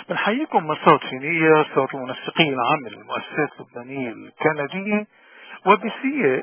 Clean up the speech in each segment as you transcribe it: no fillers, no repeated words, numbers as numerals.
بنحييكم من صوت فينية، صوت المنسقين العام للمؤسسات اللبنانية الكندية، وبسياق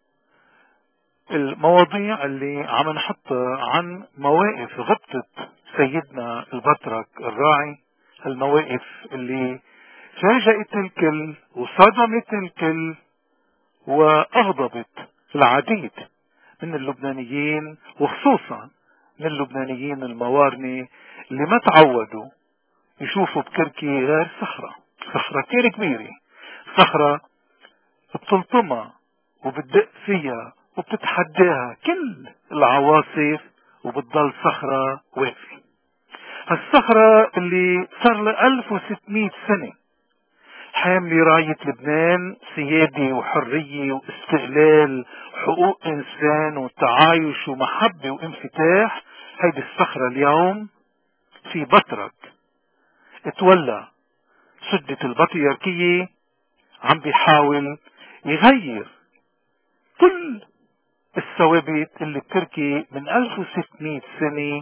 المواضيع اللي عم نحطها عن مواقف غبطة سيدنا البطرك الراعي، المواقف اللي فاجأت الكل وصدمت الكل وأغضبت العديد من اللبنانيين، وخصوصا من اللبنانيين الموارنة اللي ما تعودوا يشوفوا بكركي غير صخرة كتير كبيرة، صخرة بتلطمها وبتدق فيها وبتتحداها كل العواصف وبتضل صخرة واقفة. هالصخرة اللي صار لها 1600 سنة حاملة راية لبنان، سيادة وحرية واستقلال، حقوق إنسان وتعايش ومحبة وانفتاح. هيدي الصخرة اليوم في بطرك اتولى سدة البطريركية عم بيحاول يغير كل الثوابت اللي بتركي من 1600 سنة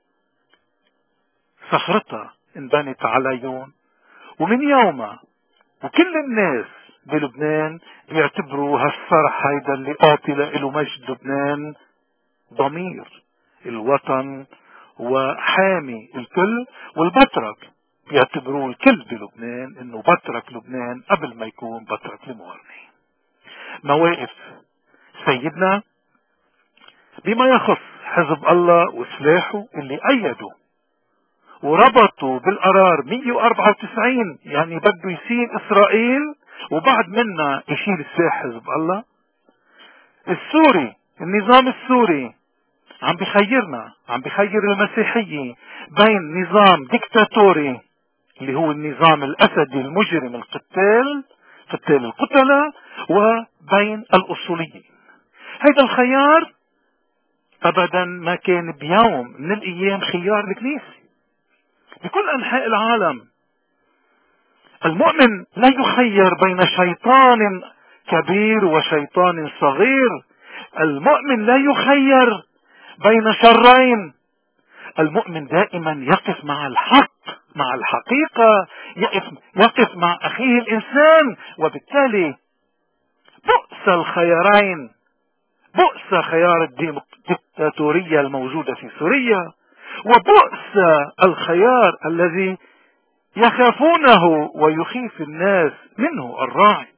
صخرتها انبنت عليهم، ومن يومها وكل الناس بلبنان بيعتبروا هالصرح هيدا اللي قاتل له مجد لبنان ضمير الوطن وحامي الكل. والبطرك بيعتبروه الكل بلبنان انه بطرك لبنان قبل ما يكون بطرك الموارنة. مواقف سيدنا بما يخص حزب الله وسلاحه اللي أيدوا وربطوا بالقرار 194، يعني بده يسيل إسرائيل وبعد منا يشيل سلاح حزب الله. السوري، النظام السوري عم بخير المسيحية بين نظام ديكتاتوري اللي هو النظام الأسدي المجرم القتال القتلة وبين الأصوليين. هيدا الخيار أبدا ما كان بيوم من الأيام خيار الكنيسة بكل أنحاء العالم. المؤمن لا يخير بين شيطان كبير وشيطان صغير، المؤمن لا يخير بين شرين، المؤمن دائما يقف مع الحق، مع الحقيقة، يقف مع أخيه الإنسان. وبالتالي بؤس الخيارين، بؤس خيار الديكتاتورية الموجودة في سوريا، وبؤس الخيار الذي يخافونه ويخيف الناس منه الراعي.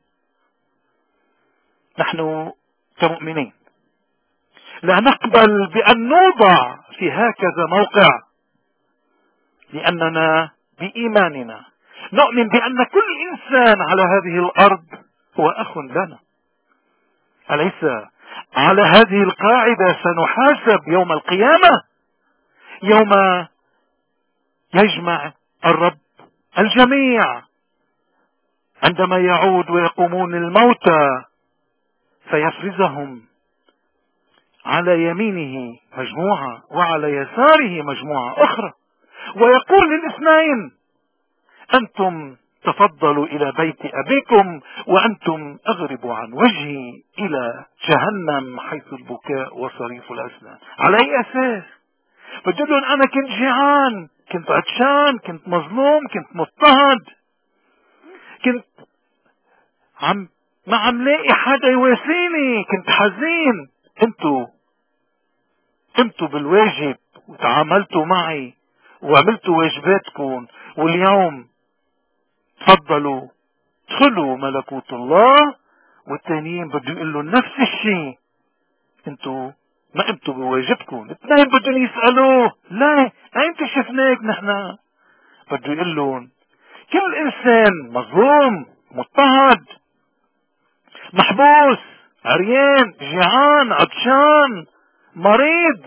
نحن كمؤمنين لا نقبل بأن نوضع في هكذا موقع، لأننا بإيماننا نؤمن بأن كل إنسان على هذه الأرض هو أخ لنا. أليس على هذه القاعدة سنحاسب يوم القيامة، يوم يجمع الرب الجميع عندما يعود ويقومون الموتى فيفرزهم على يمينه مجموعة وعلى يساره مجموعة أخرى، ويقول للاثنين: أنتم تفضلوا إلى بيت أبيكم وأنتم أغربوا عن وجهي إلى جهنم حيث البكاء وصريف الأسنان. على أي أساس؟ بدلهم أنا كنت جيعان، كنت عطشان، كنت مظلوم، كنت مضطهد، كنت ما عم لاقي حدا يواسيني، كنت حزين. انتوا بالواجب وتعاملتوا معي وعملتوا واجباتكم، واليوم تفضلوا ادخلوا ملكوت الله، والتانيين بده يقول له نفس الشيء، انتوا ما قمتوا بواجبكم. الاثنين بدهم يسألوه: لا ايمتى شفناك نحن؟ بده يقول لهم كل انسان مظلوم، مضطهد، محبوس، عريان، جيعان، عطشان، مريض،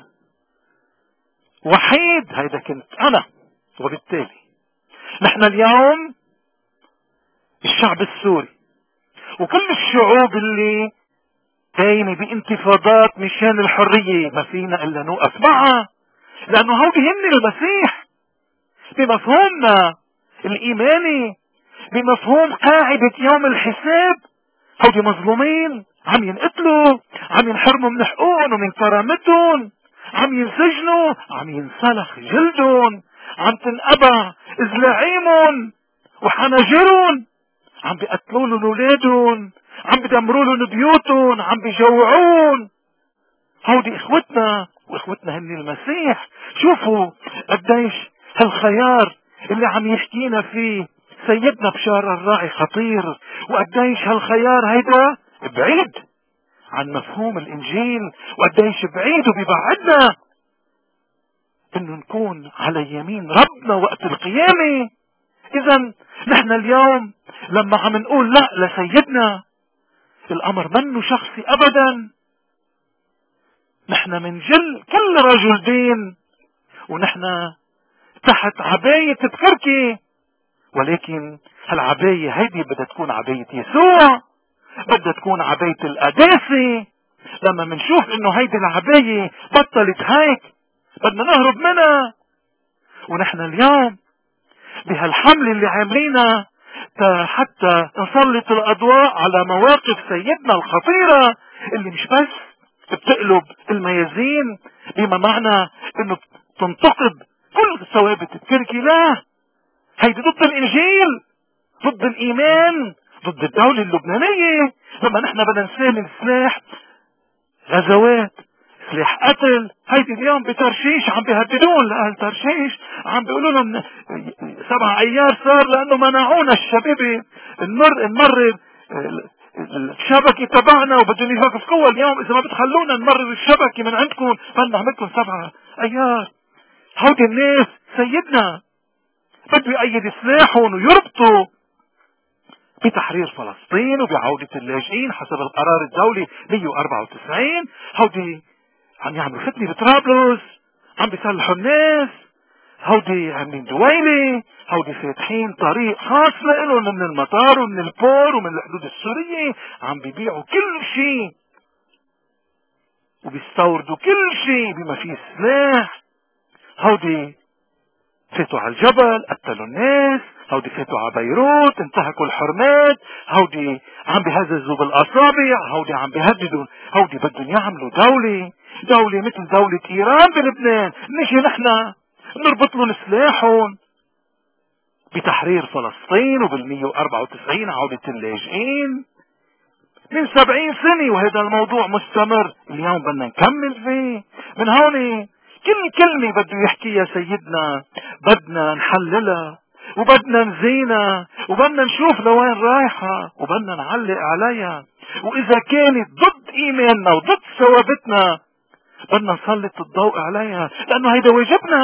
وحيد، هيدا كنت انا. وبالتالي نحن اليوم الشعب السوري وكل الشعوب اللي قايمة بانتفاضات مشان الحرية ما فينا الا نوقف معها، لانه هودي هن المسيح بمفهومنا الايماني، بمفهوم قاعدة يوم الحساب. هودي مظلومين، عم ينقتلوا، عم ينحرموا من حقوقهم ومن كرامتهم، عم ينسجنوا، عم ينسلخ جلدهم، عم تنقبع زلاعيمهم وحناجرهم، عم بيقتلوا لهم اولادهم، عم بدمروا لهم بيوتهم، عم بيجوعون. هودي اخوتنا، واخوتنا هن المسيح. شوفوا قديش هالخيار اللي عم يحكينا فيه سيدنا بشار الراعي خطير، وقديش هالخيار هيدا بعيد عن مفهوم الانجيل، وقديش بعيد وبيبعدنا انه نكون على يمين ربنا وقت القيامة. اذا نحن اليوم لما عم نقول لا لسيدنا، الامر منه شخصي ابدا. نحن منجل كل رجل دين، ونحن تحت عباية بكركي، ولكن هالعباية هيدي بدها تكون عباية يسوع، بدها تكون عباية القداسة. لما منشوف انه هيدي العباية بطلت هيك بدنا نهرب منها. ونحن اليوم بهالحمل اللي عاملينها حتى نسلط الاضواء على مواقف سيدنا الخطيرة، اللي مش بس بتقلب الميازين بما معنى انه تنتقد كل ثوابت التركي، لا، هيدي ضد الانجيل، ضد الايمان، ضد الدولة اللبنانية. لما نحن بدنا نستعمل سلاح غزوات، سلاح قتل، هيدي اليوم بترشيش عم بيهددون لاهل ترشيش، عم بيقولوا لهم 7 ايار صار لانه منعونا الشبيبه نمرر الشبكة تبعنا، وبدهم يوقفوها اليوم اذا ما بتخلونا نمرر الشبكة من عندكم بدنا نعملكم 7 ايار. هودي الناس سيدنا بده يأيد سلاحهم ويربطوا بتحرير فلسطين وبعودة اللاجئين حسب القرار الدولي 194. هودي عم يعملوا فتنة بطرابلس، عم بيصلحوا الناس، هودي عاملين دويلة، هودي فاتحين طريق خاص لهم من المطار ومن البور ومن الحدود السورية، عم بيبيعوا كل شيء وبيستوردوا كل شيء بما فيه سلاح. هودي فاتوا على الجبل قتلوا الناس، هودي فاتوا على بيروت انتهكوا الحرمات، هودي عم بيهززوا بالاصابع، هودي عم بيهددوا، هودي بدهم يعملوا دولة مثل دولة ايران بلبنان. نجي نحن نربط لهم سلاحهم بتحرير فلسطين وبال194 عودة اللاجئين من 70 سنة، وهذا الموضوع مستمر. اليوم بدنا نكمل فيه. من هون كل كلمة بده يحكيها سيدنا بدنا نحللها، وبدنا نزينها، وبدنا نشوف لوين رايحة، وبدنا نعلق عليها. وإذا كانت ضد إيماننا وضد ثوابتنا بدنا نسلط الضوء عليها، لأنه هيدا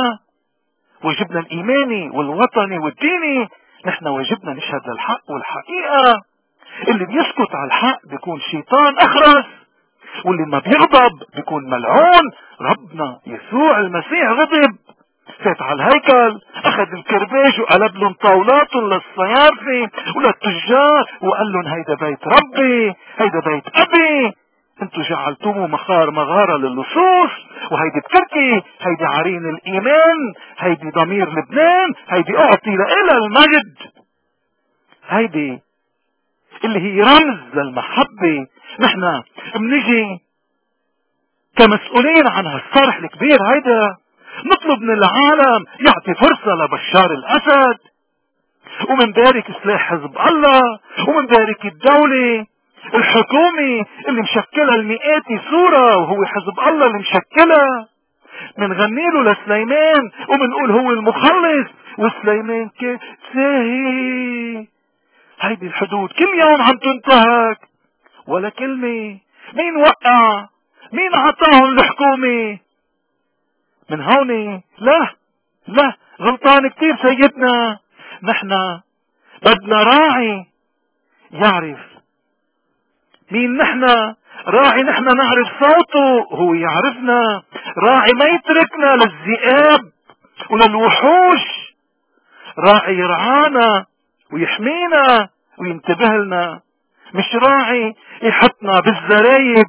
واجبنا الإيماني والوطني والديني. نحن واجبنا نشهد للحق والحقيقة. اللي بيسكت على الحق بيكون شيطان أخرس، واللي ما بيغضب بيكون ملعون. ربنا يسوع المسيح غضب، فات على الهيكل، اخذ الكرباج وقلب لهم طاولاتهم للصيارفة وللتجار وقال لهم هيدا بيت ربي، هيدا بيت ابي، انتو جعلتوه مغارة للصوص، وهيدي بتركي، هيدي عرين الايمان، هيدي ضمير لبنان، هيدي اعطي لإلها المجد، هيدي اللي هي رمز للمحبة. نحن منجي كمسؤولين عن هالصرح الكبير هيدا نطلب من العالم يعطي فرصة لبشار الأسد، ومنبارك سلاح حزب الله، ومنبارك الدولة الحكومي اللي مشكلها المئات صورة وهو حزب الله اللي مشكلها. منغني له لسليمان ومنقول هو المخلص، وسليمان ساهي. هيدي الحدود كل يوم عم تنتهك، ولا كلمة. مين وقع؟ مين عطاهم الحكومة؟ من هون لا غلطان كتير سيدنا. نحن بدنا راعي يعرف مين نحن، راعي نحن نعرف صوته هو يعرفنا، راعي ما يتركنا للذئاب وللوحوش، راعي يرعانا ويحمينا وينتبه لنا، مش راعي يحطنا بالزرايب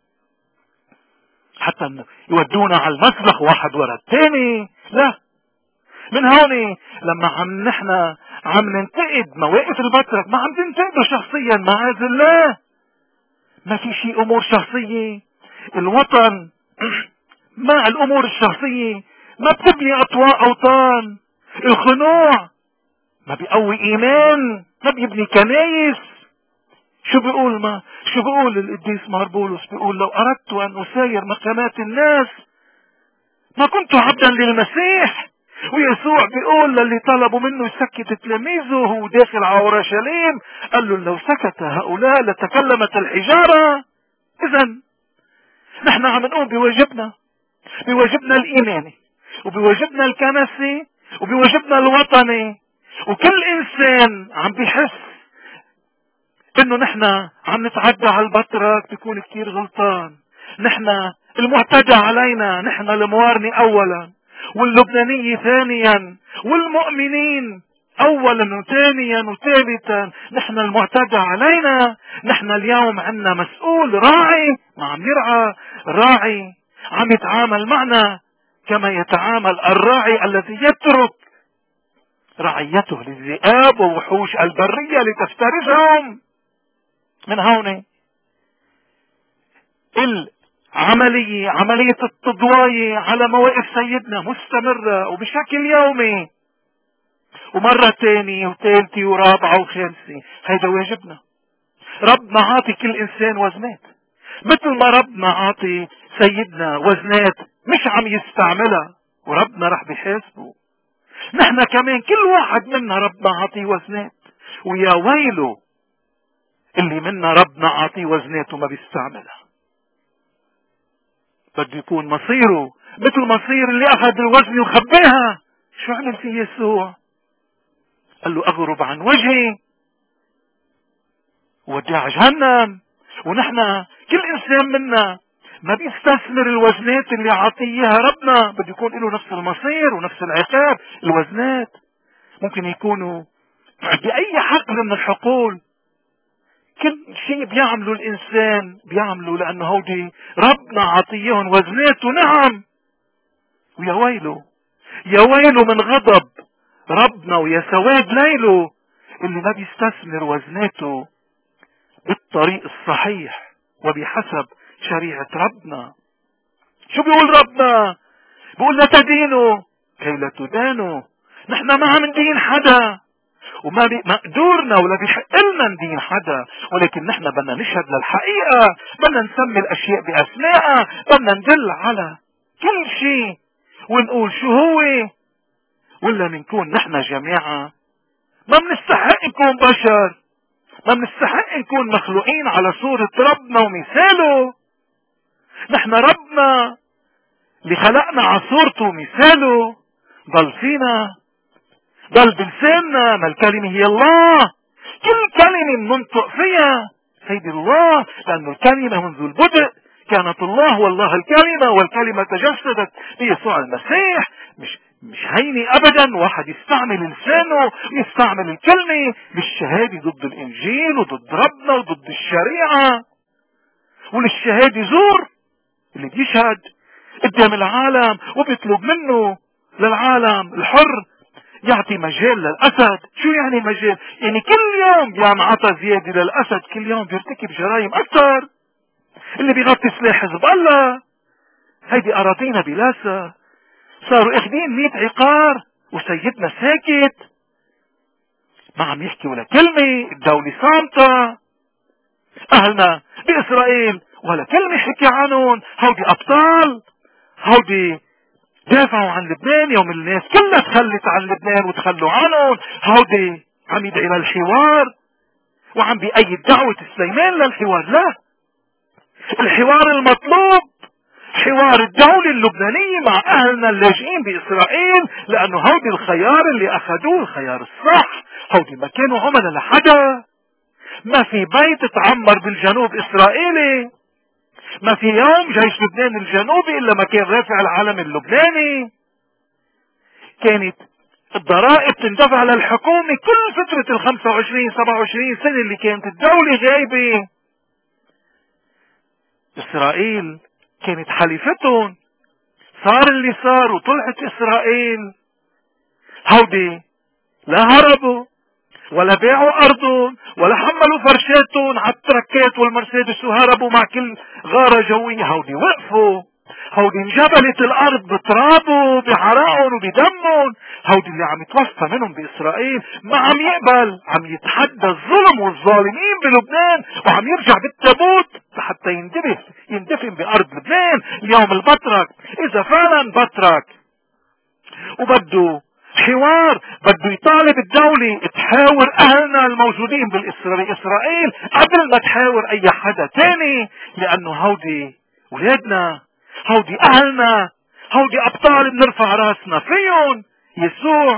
حتى يودونا على المسبح واحد ورا الثاني. لا، من هون لما نحن عم ننتقد مواقف البطرك ما عم ننتقده شخصيا، معاذ الله، ما في شيء امور شخصية. الوطن مع الامور الشخصية ما بتبني اوطان. الخنوع ما بيقوي ايمان، ما بيبني كنايس. شو بيقول القديس مار بولس؟ بيقول لو اردت ان اساير مقامات الناس ما كنت عبدا للمسيح. ويسوع بيقول للي طلبوا منه يسكت تلاميذه وهو داخل على اورشليم، قال له لو سكت هؤلاء لتكلمت الحجارة. اذا نحن عم نقوم بواجبنا الايماني، وبواجبنا الكنسي، وبواجبنا الوطني. وكل انسان عم بيحس انه نحن عم نتعدى على البطرك بيكون كتير غلطان. نحن المعتدى علينا، نحن الموارني اولا، واللبنانية ثانيا، والمؤمنين اولا وثانيا وثالثا. نحن المعتدى علينا. نحن اليوم عندنا مسؤول راعي ما عم يرعى، راعي عم يتعامل معنا كما يتعامل الراعي الذي يترك رعيته للذئاب ووحوش البرية لتفترسهم. من هون عملية التضواية على مواقف سيدنا مستمرة وبشكل يومي، ومرة تانية وثالثة ورابعة وخامسة. هيدا واجبنا. ربنا عاطي كل انسان وزنات، مثل ما ربنا عاطي سيدنا وزنات مش عم يستعملها، وربنا رح بيحاسبه. نحن كمان كل واحد منا ربنا عاطي وزنات، ويا ويله اللي منا ربنا عاطي وزنات وما بيستعملها. بده يكون مصيره مثل مصير اللي اخذ الوزن وخباها. شو عمل فيه يسوع؟ قال له اغرب عن وجهي وودع جهنم. ونحن كل انسان منا ما بيستثمر الوزنات اللي عاطيها ربنا، بده يكون له نفس المصير ونفس العقاب. الوزنات ممكن يكونوا بأي حقل من الحقول. كل شيء بيعمله الانسان بيعمله لانه هودي ربنا عطيهم وزنات. ونعم، ويا ويله من غضب ربنا ويا سواد ليله اللي ما بيستثمر وزناته بالطريق الصحيح وبحسب شريعة ربنا. شو بيقول ربنا؟ بيقول لا تدينوا كي لا تدانوا. نحن ما عم ندين حدا، وما بمقدورنا ولا بيحق لنا ندين حدا، ولكن نحن بدنا نشهد للحقيقة، بدنا نسمي الاشياء باسمائها، بدنا ندل على كل شيء ونقول شو هو. ولا منكون نحن جماعة ما بنستحق نكون بشر، ما بنستحق نكون مخلوقين على صورة ربنا ومثاله. نحن ربنا اللي خلقنا على صورته ومثاله ضل فينا، ضل بلساننا. ما الكلمة هي الله، كل كلمة بننطق فيها سيد الله، لأن الكلمة منذ البدء كانت الله، والله الكلمة، والكلمة تجسدت بيسوع المسيح. مش هيني ابدا واحد يستعمل لسانه ويستعمل الكلمة بالشهادة ضد الانجيل وضد ربنا وضد الشريعة. وللشهادة زور اللي بيشهد قدام العالم وبيطلب منه للعالم الحر يعطي مجال للأسد. شو يعني مجال؟ يعني كل يوم بينعطى زيادة للأسد، كل يوم بيرتكب جرائم أكثر. اللي بيغطي سلاح حزب الله، هيدي أراضينا بلاسة، صاروا اخذين 100 عقار وسيدنا ساكت ما عم يحكي ولا كلمة. الدولة صامتة، أهلنا بإسرائيل ولا كلمة حكي عنهم. هودي أبطال، هودي دافعوا عن لبنان يوم الناس كلها تخلت عن لبنان وتخلوا عنهم. هودي عم يدعي للحوار وعم بأيد دعوة سليمان للحوار. لا، الحوار المطلوب حوار الدولة اللبنانية مع أهلنا اللاجئين بإسرائيل، لأنه هودي الخيار اللي أخذوه الخيار الصح. هودي ما كانوا عملاء لحدا. ما في بيت تعمر بالجنوب إسرائيلي، ما في يوم جيش لبنان الجنوبي إلا ما كان رافع العلم اللبناني. كانت الضرائب تندفع للحكومة كل فترة 25-27 سنة اللي كانت الدولة غايبة. إسرائيل كانت حليفتهم. صار اللي صار وطلعت إسرائيل. هودي لا هربوا ولا باعوا أرضهم ولا حملوا فرشاتهم على التركات والمرسيدس وهربوا مع كل غارة جوية. هودي وقفوا هودي انجبلت الارض بترابه بعراقهم وبدمهم. هودي اللي عم يتوفى منهم باسرائيل ما عم يقبل، عم يتحدى الظلم والظالمين بلبنان، وعم يرجع بالتابوت حتى يندفن بارض لبنان. اليوم البطرك اذا فعلا بطرك وبده حوار، بده يطالب الدولة تحاور اهلنا الموجودين باسرائيل قبل ما تحاور اي حدا تاني، لانه هودي ولادنا، هودي اهلنا، هودي ابطال بنرفع راسنا فيهم. يسوع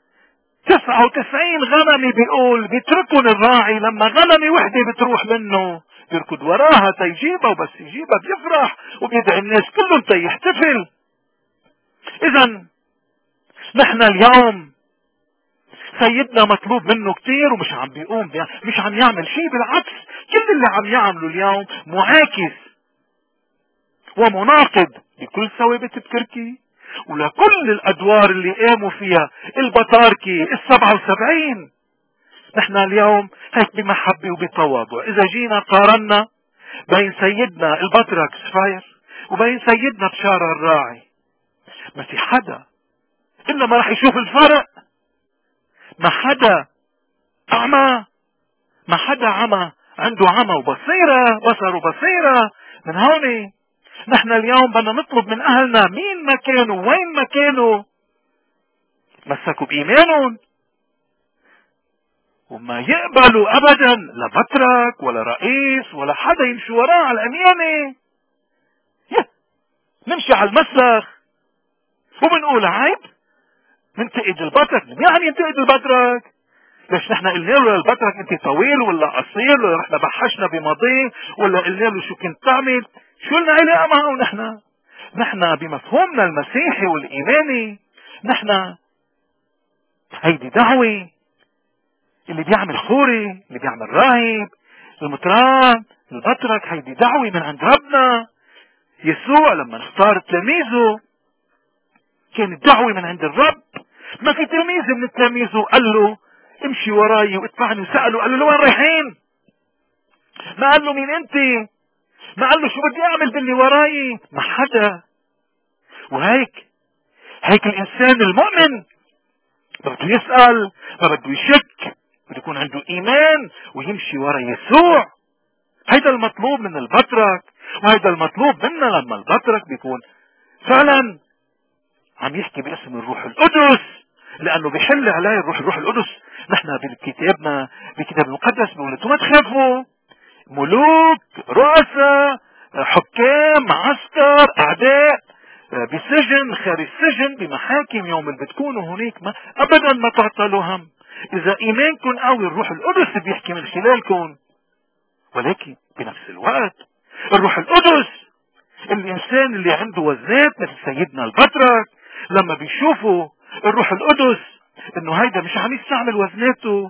99 غنمي بيقول بيتركن الراعي لما غنمي وحدة بتروح منه بيركض وراها تيجيبها، وبس يجيبها بيفرح وبيدعي الناس كلهم تيحتفل. اذا نحن اليوم سيدنا مطلوب منه كتير ومش عم بيقوم مش عم يعمل شيء، بالعكس كل اللي عم يعمله اليوم معاكس ومناقض لكل ثوابت بتركي ولكل الادوار اللي قاموا فيها البطاركي 77. نحن اليوم هيك بمحبة وبتواضع اذا جينا قارنا بين سيدنا البطرك سفاير وبين سيدنا بشارة الراعي، ما في حدا الا ما راح يشوف الفرق. ما حدا اعمى، ما حدا عمى عنده عمى وبصيرة، بصر وبصيرة. من هون نحن اليوم بدنا نطلب من اهلنا مين ما كانوا وين ما كانوا مسكوا بايمانهم وما يقبلوا ابدا لا بطرك ولا رئيس ولا حدا يمشي وراه على الاميانة. نمشي على المسلخ وبنقول عيب ننتقد البطرك. يعني ينتقد البطرك؟ ليش نحن قلنا له البطرك انت طويل ولا قصير، ولا رحنا بحشنا بماضيه، ولا قلنا له شو كنت تعمل؟ شو لنا علاقه معه؟ نحن بمفهومنا المسيحي والايماني نحن هيدي دعوه. اللي بيعمل خوري، اللي بيعمل راهب، المطران، البطرك، هيدي دعوه من عند ربنا. يسوع لما اختار تلاميذه كانت دعوه من عند الرب. ما في تلميذ من تلاميذه قال له امشي وراي واتبعني وسأله قال له لوين رايحين؟ ما قال له مين انت؟ ما قال له شو بدي اعمل باللي وراي؟ ما حدا. وهيك الانسان المؤمن ما بده يسأل، ما بده يشك، بده يكون عنده ايمان ويمشي ورا يسوع. هيدا المطلوب من البطرك، وهيدا المطلوب منا لما البطرك بيكون فعلا عم يحكي باسم الروح القدس، لانه بيحل عليه الروح القدس. نحن بكتابنا بكتاب المقدس بيقول انتم ما تخافوا، ملوك، رؤساء، حكام، عسكر، اعداء، بسجن، خارج السجن، بمحاكم، يوم اللي بتكونوا هناك ما ابدا ما تعطلوا هم. اذا ايمانكم قوي الروح القدس بيحكي من خلالكم. ولكن بنفس الوقت الروح القدس، الانسان اللي عنده وزنات مثل سيدنا البطرك لما بيشوفوا الروح القدس انه هيدا مش عم يستعمل وزناته،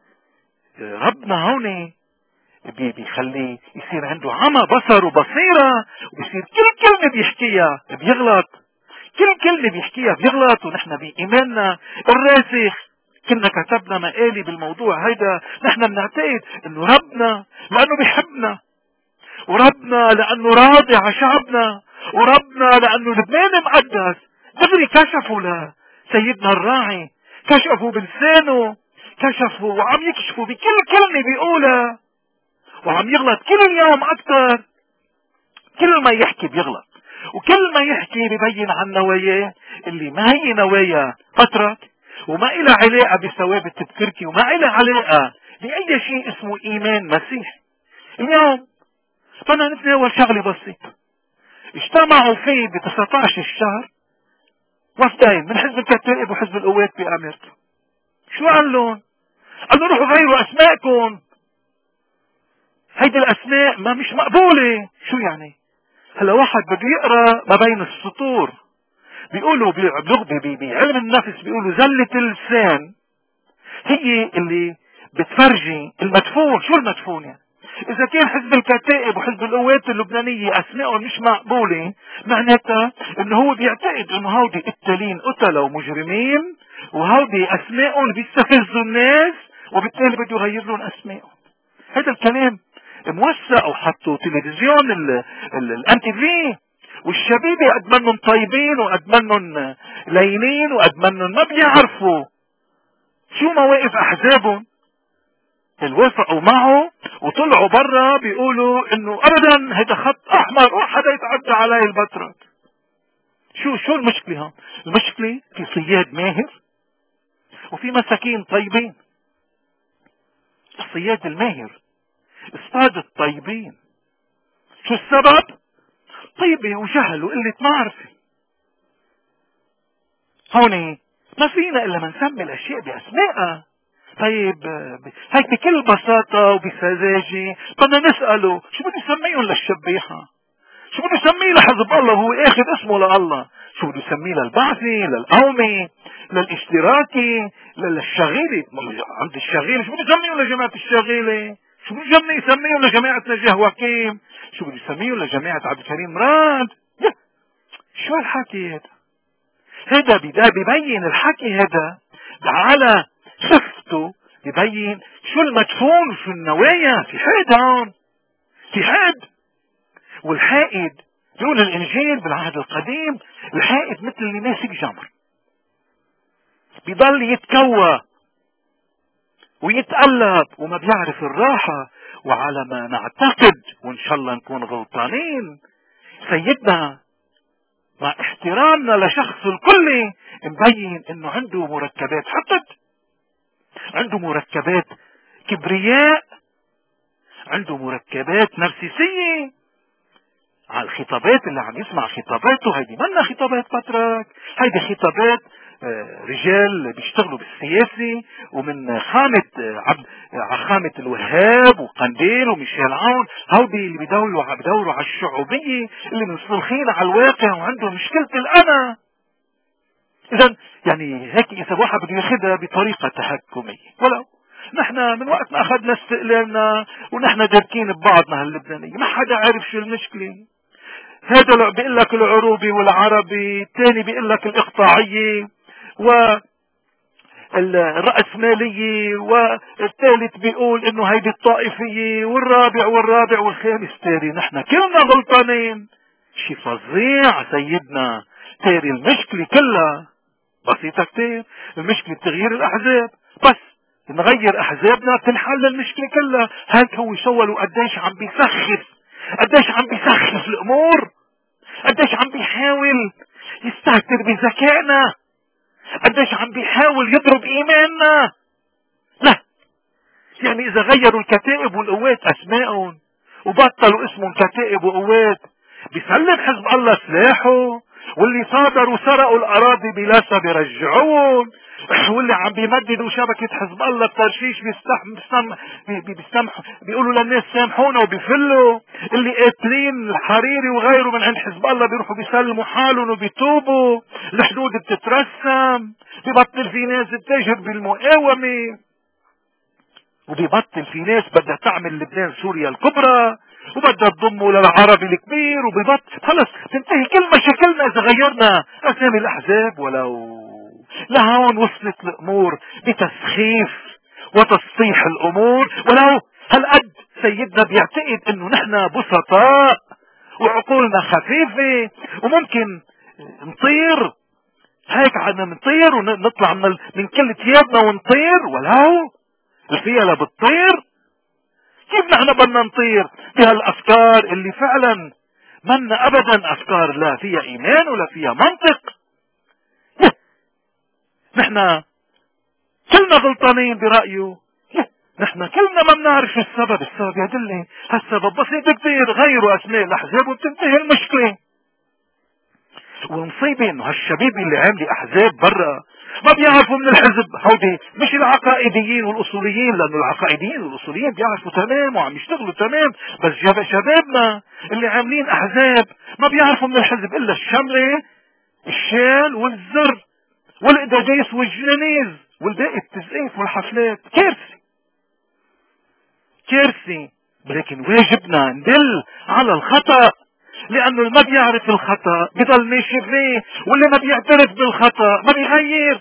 ربنا هون بيخليه يصير عنده عمى بصر وبصيرة، وبيصير كل كلمة بيحكيها بيغلط، كل كلمة بيحكيها بيغلط. ونحن بإيماننا الراسخ كنا كتبنا مقالي بالموضوع هيدا، نحن بنعتقد انه ربنا لانه بيحبنا، وربنا لانه راضي على شعبنا، وربنا لانه لبنان مقدس. دغري كشفوا لسيدنا الراعي، كشفوا بلسانه، كشفوا وعم يكشفوا بكل كلمة بيقولها، وعم يغلط كل يوم اكتر. كل ما يحكي بيغلط، وكل ما يحكي ببين عن نواياه اللي ما هي نوايا بطرك، وما إلها علاقة بثوابت التركي، وما إلها علاقة بأي شيء اسمه إيمان مسيحي. اليوم بدنا نتناول شغلة بسيطة. اجتمعوا فيه ب 19 الشهر وفدين من حزب الكتائب وحزب القوات بأمريكا. شو قال لهم؟ قال لهم روحوا غيروا أسماءكم، هيدي الأسماء ما مش مقبولة. شو يعني؟ هلا واحد بده يقرأ ما بين السطور، بيقولوا بعلم النفس بيقولوا زلة اللسان هي اللي بتفرجي المدفون. شو المدفون يعني؟ اذا كان حزب الكتائب وحزب القوات اللبنانية اسمائهم مش مقبولة، معناتها انه هو بيعتقد انه هودي قتالين قتلة ومجرمين، وهودي اسمائهم بيستفزوا الناس، وبالتالي بده يغير لهم اسمائهم. هذا الكلام موسع، وحطوا تلفزيون الان تي في والشبيبة قد منهم طيبين وقد منهم لينين وقد منهم ما بيعرفوا شو مواقف احزابهم، وافقوا معه وطلعوا برا بيقولوا انه ابدا هيدا خط احمر وحدا يتعدى عليه البتراك. شو المشكلة هون؟ المشكلة في صياد ماهر وفي مساكين طيبين. الصياد الماهر اصطاد الطيبين. شو السبب؟ طيبة وجهل وقلة معرفة. هون ما فينا الا ما نسمي الاشياء باسمائها. طيب هيك بكل بساطة وبسذاجة بدنا نسأله شو بده يسميهم للشبيحة؟ شو بده يسميه لحزب الله وهو اخذ اسمه لله؟ شو بده يسميه للبعثي، للقومي، للاشتراكي، للشغيلة؟ عند الشغيلة شو بده يسميهم لجماعة الشغيلة؟ شو بده يسميهم لجماعة نجاه وكيم؟ شو بده يسميهم لجماعة عبد الكريم مراد؟ شو الحكي هذا؟ هذا ببين الحكي هذا على شفته، ببين شو المدفون وشو النوايا في حد هون، في حد. والحائد بيقول الانجيل بالعهد القديم الحائد مثل اللي ماسك جمر، بيضل يتكوى ويتقلب وما بيعرف الراحة. وعلى ما نعتقد وان شاء الله نكون غلطانين، سيدنا مع احترامنا لشخص الكل مبين انه عنده مركبات حقد، عنده مركبات كبرياء، عنده مركبات نرجسية. على الخطابات اللي عم يسمع خطاباته هيدي منا خطابات بطرك، هيدي خطابات رجال بيشتغلوا بالسياسة ومن خامة خامة الوهاب وقنديل وميشيل عون. هودي اللي بدوروا على الشعوبية، اللي منسلخين على الواقع وعندهم مشكلة الأنا. إذا يعني هيك إذا واحد بده ياخذها بطريقة تهكمية، ولو نحن من وقت ما أخذنا استقلالنا ونحن داركين ببعضنا هاللبنانية ما حدا عارف شو المشكلة. هذا بيقول لك العروبي والعربي، الثاني بيقول لك الإقطاعية والرأسمالية، والثالث بيقول انه هيدي الطائفية، والرابع والخامس تاري نحن كلنا غلطانين. شي فظيع سيدنا. تاري المشكلة كلها بسيطة كتير، المشكلة تغيير الأحزاب. بس نغير أحزابنا تنحل المشكلة كلها. هيك هو شولوا قديش عم بيسخف الأمور، قديش عم بيحاول يستهتر بذكائنا، قديش عم بيحاول يضرب ايماننا. لا يعني اذا غيروا الكتائب والقوات اسمائهم وبطلوا اسمهم كتائب وقوات، بيسلم حزب الله سلاحه، واللي صادروا سرقوا الاراضي بلاسا بيرجعوهم، واللي عم بيمددوا شبكة حزب الله بترشيش بيسمحوا بيقولوا للناس سامحونا وبيفلوا، اللي قاتلين الحريري وغيره من عند حزب الله بيروحوا بيسلموا حالهم وبيتوبوا، الحدود بتترسم، بيبطل في ناس تتاجر بالمقاومة، وبيبطل في ناس بدها تعمل لبنان سوريا الكبرى وبدها تضمه للعربي الكبير، وبيبطل خلص تنتهي كل مشاكلنا اذا غيرنا اسامي الاحزاب. ولو لهون وصلت الامور بتسخيف وتسطيح الامور. ولو هالقد سيدنا بيعتقد انه نحن بسطاء وعقولنا خفيفة وممكن نطير هيك، عنا نطير ونطلع من كل ثيابنا ونطير. ولو الفيلة بتطير، كيف نحن بدنا نطير بهالافكار اللي فعلا منا ابدا افكار لا فيها ايمان ولا فيها منطق؟ نحن كلنا غلطانين برأيه، نحن كلنا ما بنعرف شو السبب. السبب يدلي هالسبب بسيط كتير، غيروا اسماء الاحزاب وبتنتهي المشكلة. والمصيبة انه هالشباب اللي عاملي احزاب برا ما بيعرفوا من الحزب. هودي مش العقائديين والاصوليين، لانه العقائديين والاصوليين بيعرفوا تمام وعم يشتغلوا تمام، بس شبابنا اللي عاملين احزاب ما بيعرفوا من الحزب الا الشملة، الشال والزر والإداديس والجنانيز والباقي التزقيف والحفلات. كارثة. لكن واجبنا ندل على الخطأ، لأنه اللي ما بيعرف الخطأ بضل ماشي فيه، واللي ما بيعترف بالخطأ ما بيغير.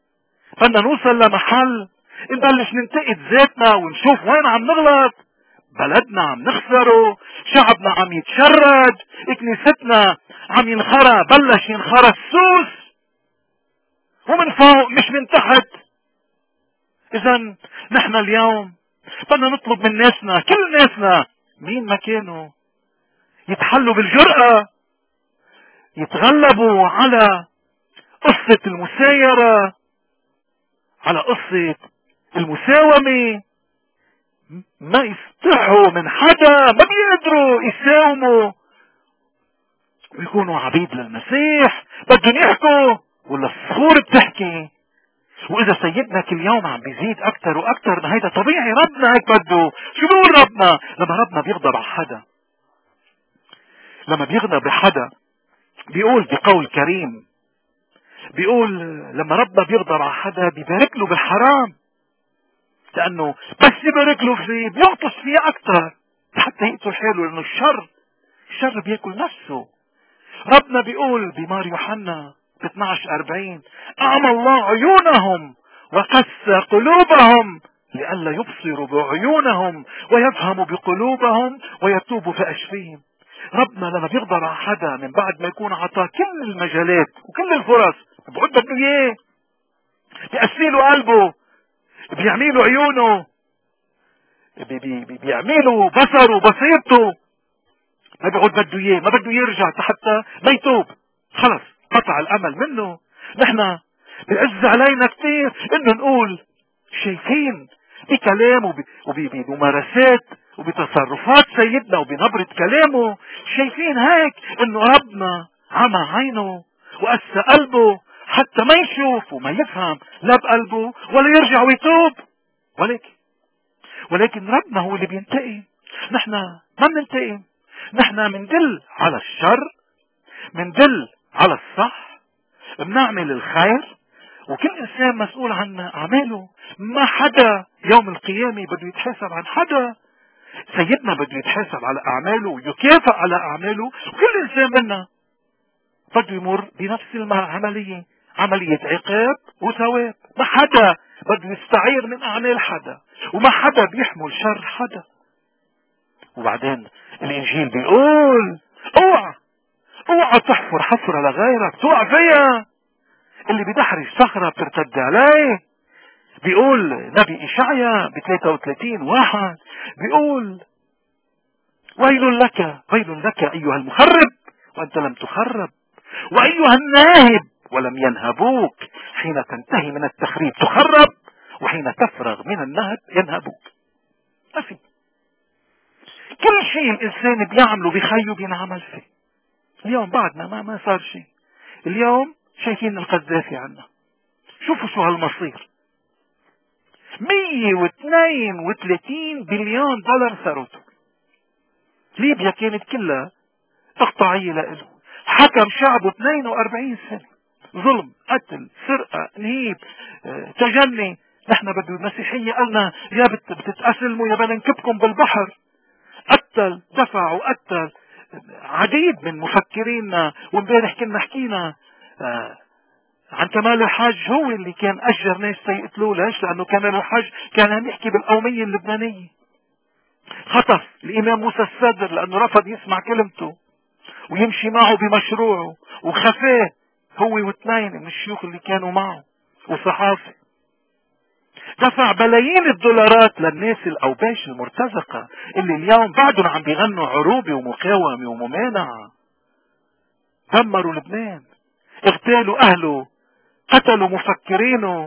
بدنا نوصل لمحل نبلش ننتقد ذاتنا ونشوف وين عم نغلط. بلدنا عم نخسره، شعبنا عم يتشرد، كنيستنا عم ينخرى، بلش ينخرى السوس، ومن فوق مش من تحت. اذا نحن اليوم بدنا نطلب من ناسنا، كل ناسنا مين ما كانوا، يتحلوا بالجرأة، يتغلبوا على قصة المسايرة، على قصة المساومة. ما يستحوا من حدا، ما بيقدروا يساوموا ويكونوا عبيد للمسيح. بدهم يحكوا ولا الصخور بتحكي. واذا سيدنا كل يوم عم بيزيد اكتر واكتر، ما هيدا طبيعي، ربنا هيك بده. شو بيقول ربنا لما ربنا بيغضب على حدا؟ لما بيغضب بحدا بيقول بقول كريم، بيقول لما ربنا بيغضب على حدا بيبارك له بالحرام، لانه بس يبارك له فيه بيغطس فيه اكتر حتى يقتل حاله، لانه الشر بياكل نفسه. ربنا بيقول بمار يوحنا 12:40 اعمى الله عيونهم وقسى قلوبهم لئلا يبصروا بعيونهم ويفهموا بقلوبهم ويتوبوا فاشفيهم. ربنا لما بيغضب على حدا من بعد ما يكون عطاه كل المجالات وكل الفرص، بقعد بده اياه، بيقسيله قلبه، بيعميله عيونه، بيعميله بصره بصيرته، ما بيقعد بده اياه، ما بده يرجع حتى ما يتوب، خلص قطع الامل منه. نحن بيعز علينا كثير انه نقول شايفين بكلام وبممارسات وبتصرفات سيدنا وبنبرة كلامه، شايفين هيك انه ربنا عمى عينه وقسى قلبه حتى ما يشوف وما يفهم لا بقلبه ولا يرجع ويتوب. ولكن ربنا هو اللي بينتقم، نحن ما بننتقم. نحن مندل على الشر، مندل على الصح، بنعمل الخير، وكل انسان مسؤول عن اعماله. ما حدا يوم القيامة بده يتحاسب عن حدا. سيدنا بده يتحاسب على اعماله ويكافئ على اعماله، وكل انسان منا بده يمر بنفس العملية، عملية عقاب وثواب. ما حدا بده يستعير من اعمال حدا، وما حدا بيحمل شر حدا. وبعدين الانجيل بيقول اوعى تحفر حفرة لغيرك توقع فيها، اللي بدحرج صخرة بترتد عليه. بيقول نبي إشعيا ب33:1 بيقول ويل لك أيها المخرب وأنت لم تخرب، وأيها الناهب ولم ينهبوك. حين تنتهي من التخريب تخرب، وحين تفرغ من النهب ينهبوك. ما في كل شيء الإنسان بيعمله بخيه بينعمل فيه. اليوم بعدنا ما صار شيء. اليوم شايفين القذافي عنا، شوفوا شو هالمصير، 132 بليون دولار ثروته. ليبيا كانت كلها اقطاعية له، حكم شعبه 42 سنة، ظلم، قتل، سرقة، نهيب، تجني. نحن بده المسيحية قالنا يا بتتأسلموا يا بدنا نكبكم بالبحر. قتل، دفع وقتل عديد من مفكرينا. وامبارح كنا حكينا عن كمال الحاج، هو اللي كان أجر ناس سيقتلوه. ليش؟ لأنه كمال الحاج كان عم يحكي بالقومية اللبنانية. خطف الإمام موسى الصدر لأنه رفض يسمع كلمته ويمشي معه بمشروعه، وخفاه هو واثنين من الشيوخ اللي كانوا معه وصحافي. دفع بلايين الدولارات للناس الأوباش المرتزقة اللي اليوم بعدهم عم بيغنوا عروبة ومقاومة وممانعة. دمروا لبنان، اغتالوا أهله، قتلوا مفكرينه،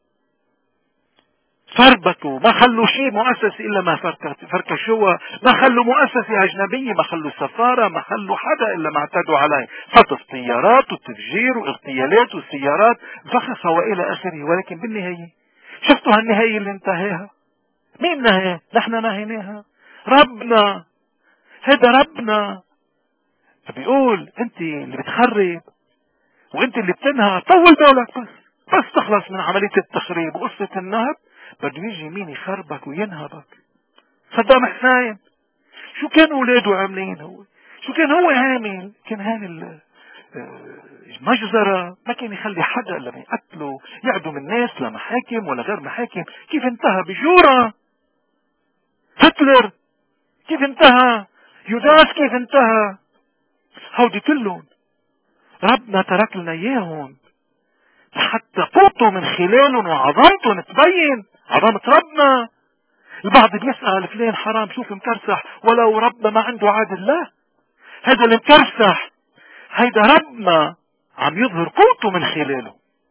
فربكوا، ما خلوا شيء مؤسسة إلا ما فركشوها، ما خلوا مؤسسة أجنبية، ما خلوا سفارة، ما خلوا حدا إلا ما اعتدوا عليه. خطف طيارات وتفجير واغتيالات وسيارات فخخة وإلى آخره. ولكن بالنهاية شفتوا هالنهاية اللي انتهيها؟ مين نهاها؟ نحن نهيناها، ربنا. هذا ربنا بيقول انت اللي بتخرب وانت اللي بتنهى، طول بالك بس تخلص من عملية التخريب وقصة النهب. بده يجي مين يخربك وينهبك؟ صدام حسين شو كان اولاده عاملين؟ شو كان هو عامل؟ كان هامل مجزرة، ما كان يخلي حدا الا يقتله، يعدم الناس لمحاكم ولا غير محاكم. كيف انتهى؟ بجورة. هتلر كيف انتهى؟ يوداس كيف انتهى؟ هودي كلهم ربنا ترك لنا اياهم حتى قوته من خلالهم وعظمتهم تبين عظمة ربنا. البعض بيسأل فلان حرام شوف مكرسح، ولو ربنا ما عنده عادل. لا، هذا المكرسح هيدا ربنا عم يظهر قوته من خلاله.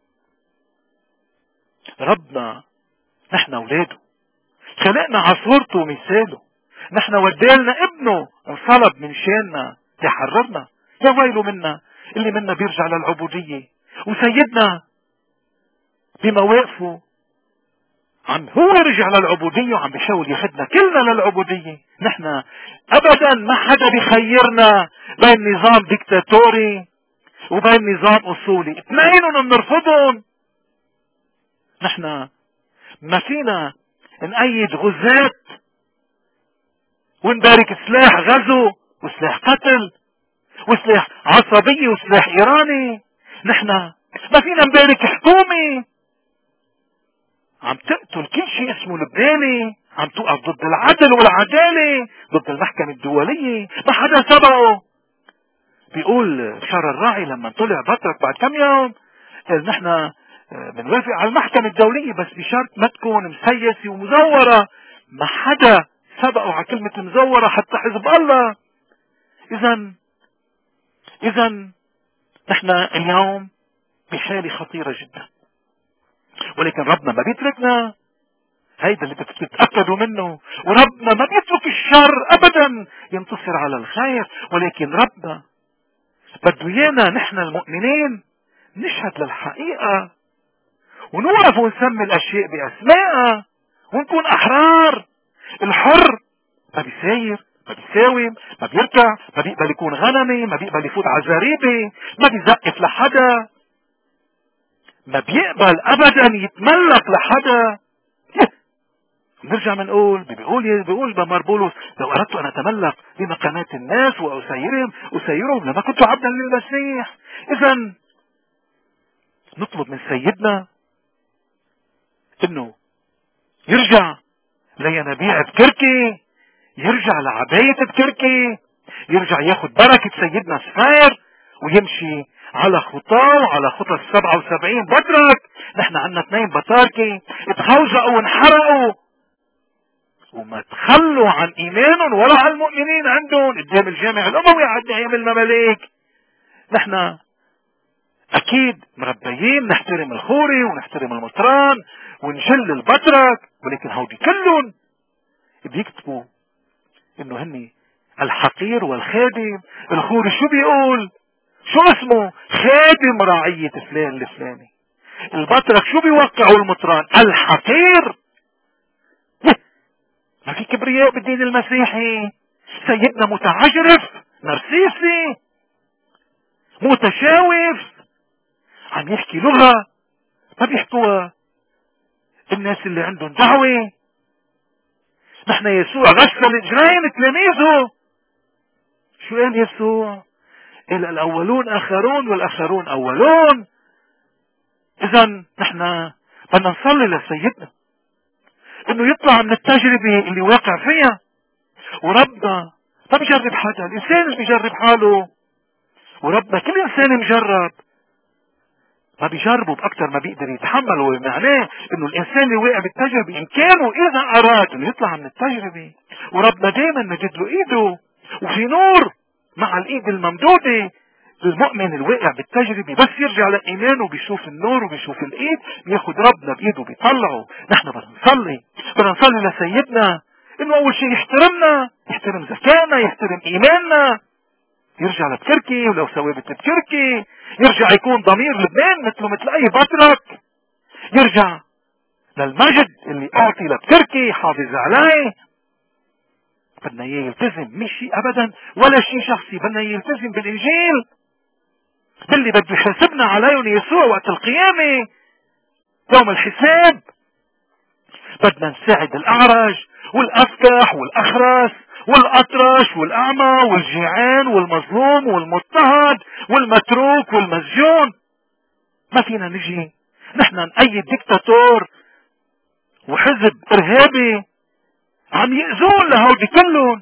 ربنا نحن اولاده، خلقنا على صورته ومثاله، نحن ودالنا ابنه انصلب من شاننا ليحررنا. يا ويله منا اللي منا بيرجع للعبودية، وسيدنا بمواقفه هو رجع للعبودية وعم بيحاول ياخدنا كلنا للعبودية. نحن ابدا ما حدا بيخيرنا بين نظام ديكتاتوري وبين نظام اصولي، اثنينهم بنرفضهم. نحن ما فينا نأيد غزاة ونبارك سلاح غزو وسلاح قتل وسلاح عصبية وسلاح ايراني. نحن ما فينا نبارك حكومة عم تقتل كل شيء اسمه لبناني، عم توقف ضد العدل والعدالة، ضد المحكمة الدولية. ما حدا سبقه. بيقول بشار الراعي لما طلع بطرك بعد كم يوم قال نحن بنوافق على المحكمة الدولية بس بشرط ما تكون مسيسة ومزورة. ما حدا سبقوا على كلمة مزورة حتى حزب الله. إذا نحن اليوم بحالة خطيرة جدا، ولكن ربنا ما بيتركنا. هيدا اللي بتتأكدوا منه. وربنا ما بيترك الشر أبدا ينتصر على الخير، ولكن ربنا بده ايانا نحن المؤمنين نشهد للحقيقة ونوقف ونسمي الاشياء باسمائها ونكون احرار. الحر ما بيساير، ما بيساوم، ما بيركع، ما بيقبل يكون غنمي، ما بيقبل يفوت على زريبة، ما بيزقف لحدا، ما بيقبل ابدا يتملك لحدا. نرجع منقول بيقول بمار بولس لو اردت ان اتملك بمكانات الناس واسيرهم لما كنت عبدا للمسيح. اذا نطلب من سيدنا انه يرجع لينابيع بكركي، يرجع لعباية بكركي، يرجع ياخد بركة سيدنا صفير ويمشي على خطاه وعلى خطى 77 بطرك. نحن عنا 2 بطاركة اتخوزقوا وانحرقوا وما تخلوا عن ايمانهم ولا عن المؤمنين عندهم قدام الجامع الاموي عند ايام المماليك. نحن اكيد مربيين نحترم الخوري ونحترم المطران ونجل البطرك، ولكن هودي كلهم بيكتبوا انه هني الحقير والخادم. الخوري شو بيقول؟ شو اسمه؟ خادم رعية فلان الفلاني. البطرك شو بيوقعوا المطران؟ الحقير. ما في كبرياء بالدين المسيحي. سيدنا متعجرف، نرسيسي، متشاوف، عم يحكي لغة ما بيحكوها الناس اللي عندهم دعوة. نحن يسوع غسل رجلين تلاميذه. شو قال يسوع؟ قال الأولون آخرون والآخرون أولون. إذا نحن بدنا نصلي لسيدنا إنه يطلع من التجربة اللي واقع فيها. وربنا ما بيجرب حدا، الإنسان مش بيجرب حاله، وربنا كل إنسان مجرب ما بيجربه بأكثر ما بيقدر يتحمل. ومعناه إنه الإنسان اللي واقع بالتجربة إن كانوا إذا أراد إنه يطلع من التجربة، وربنا دائما مجد له إيده وفي نور مع الإيد الممدودة. المؤمن الواقع بالتجربة بس يرجع لإيمانه بيشوف النور وبيشوف الإيد، بياخد ربنا بإيده بيطلعه. نحن بدنا نصلي لسيدنا إنه أول شيء يحترمنا، يحترم ذكائنا، يحترم إيماننا، يرجع لبكركي ولو ثوابت بكركي، يرجع يكون ضمير لبنان مثل أي بطرك، يرجع للمجد اللي أعطي لبكركي حافظ عليه. بدنا إياه يلتزم، مش شيء أبدا ولا شيء شخصي، بدنا يلتزم بالإنجيل باللي بده يحاسبنا عليهم يسوع وقت القيامة يوم الحساب. بدنا نساعد الأعرج والأفكح والأخرس والأطرش والأعمى والجيعان والمظلوم والمضطهد والمتروك والمسجون. ما فينا نجي نحن نأيد ديكتاتور وحزب إرهابي عم يأذون لهودي كلهم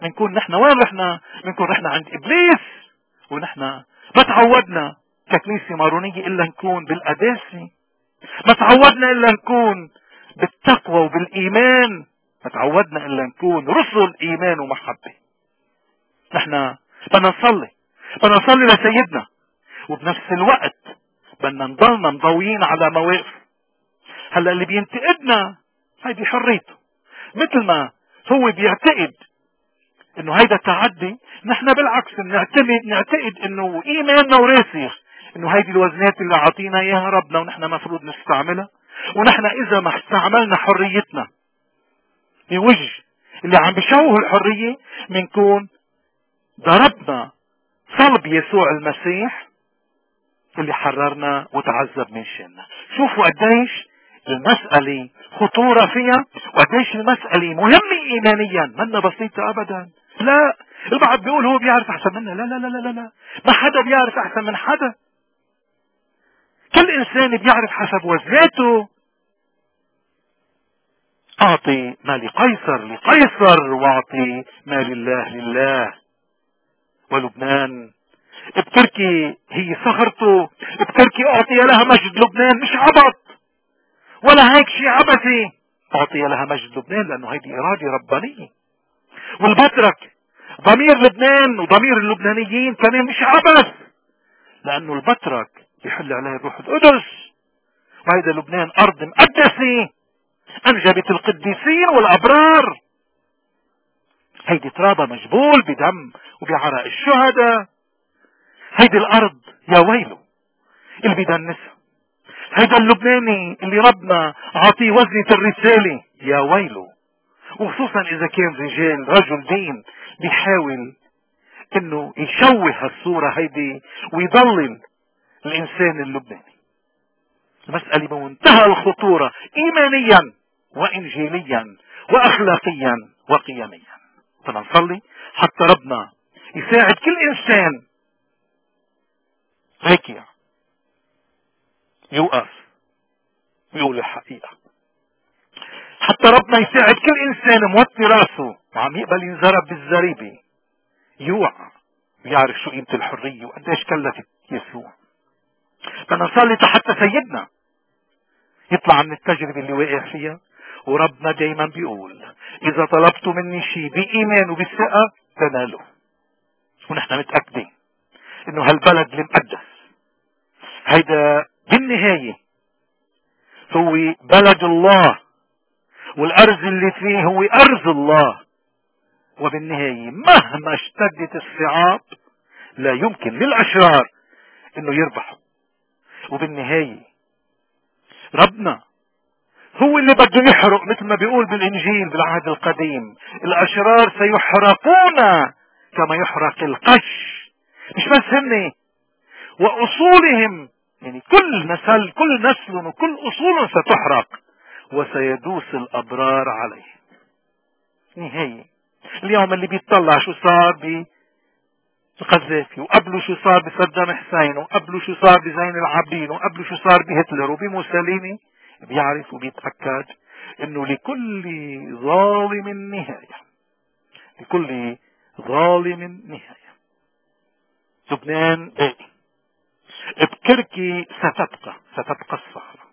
بنكون نحن وين رحنا؟ بنكون رحنا عند ابليس، ونحن ما تعودنا ككنيسة مارونية الا نكون بالقداسة، ما تعودنا الا نكون بالتقوى وبالايمان، ما تعودنا الا نكون رسل ايمان ومحبة. نحن بدنا نصلي لسيدنا، وبنفس الوقت بدنا نضلنا مضويين على مواقف. هلا اللي بينتقدنا هيدي حريته، مثل ما هو بيعتقد انه هيدا تعدي، نحن بالعكس نعتقد انه ايماننا وراسخ انه هيدي الوزنات اللي عطينا اياها ربنا ونحن مفروض نستعملها. ونحن اذا ما استعملنا حريتنا بوجه اللي عم بيشوه الحرية، بنكون ضربنا صلب يسوع المسيح اللي حررنا وتعذب من شأننا. شوفوا قديش المسألة خطورة فيها، وقديش المسألة مهمة ايمانيا، منا بسيطة ابدا. لا، البعض بيقول هو بيعرف احسن منا. لا لا لا لا لا، ما حدا بيعرف احسن من حدا. كل انسان بيعرف حسب وزناته. اعطي ما لقيصر لقيصر، واعطي ما لله لله. ولبنان بتركي هي صخرته، بتركي اعطي لها مجد لبنان، مش عبط ولا هيك شيء عبثي. اعطي لها مجد لبنان لانه هيدي ارادة ربانية. والبترك ضمير لبنان وضمير اللبنانيين كمان مش عبث، لانه البترك يحل عليه الروح القدس، وهيدا لبنان ارض مقدسة انجبت القديسين والابرار. هيدي ترابة مجبول بدم وبعرق الشهداء. هيدي الارض يا ويله اللي بيدنسها. هيدا اللبناني اللي ربنا عطيه وزنة الرسالة يا ويله، وخصوصا اذا كان رجل دين بيحاول انه يشوه هالصورة هيدي ويضلل الانسان اللبناني. المسألة بمنتهى الخطورة ايمانيا وانجيليا واخلاقيا وقيميا. فنصلي حتى ربنا يساعد كل انسان راكع يوقف ويقول الحقيقة، حتى ربنا يساعد كل انسان موطي راسه وعم يقبل ينزرب بالزريبة يوعى يعرف شو قيمة الحرية وقديش كلفت يسوع. بدنا نصلي حتى سيدنا يطلع من التجربة اللي واقع فيها. وربنا دايما بيقول اذا طلبتوا مني شيء بايمان وبالثقة تنالوا. ونحن متأكدين انه هالبلد المقدس هيدا بالنهاية هو بلد الله، والارض اللي فيه هو ارض الله. وبالنهاية مهما اشتدت الصعاب لا يمكن للاشرار انه يربحوا. وبالنهاية ربنا هو اللي بده يحرق، مثل ما بيقول بالانجيل بالعهد القديم الاشرار سيحرقون كما يحرق القش. مش بس هن واصولهم، يعني كل نسل وكل اصول ستحرق وسيدوس الابرار عليه. نهاية اليوم اللي بيطلع شو صار بالقذافي، وقبله شو صار بصدام حسين، وقبله شو صار بزين العابدين، وقبله شو صار بهتلر وبموسوليني، بيعرف وبيتأكد انه لكل ظالم نهاية، لكل ظالم نهاية. لبنان باقي، بكركي ستبقى الصخرة،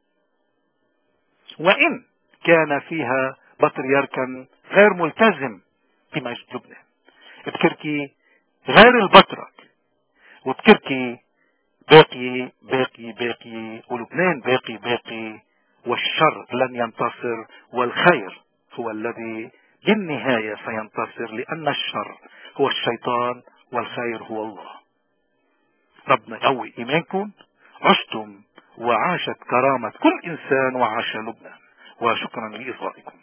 وإن كان فيها بطريركا غير ملتزم بمجد لبنان. بكركي غير البطرك، وبكركي باقي ولبنان باقي والشر لن ينتصر، والخير هو الذي بالنهاية سينتصر، لأن الشر هو الشيطان والخير هو الله. ربنا يقوي إيمانكم. عشتم وعاشت كرامة كل إنسان وعاش لبنان. وشكرا لإصغائكم.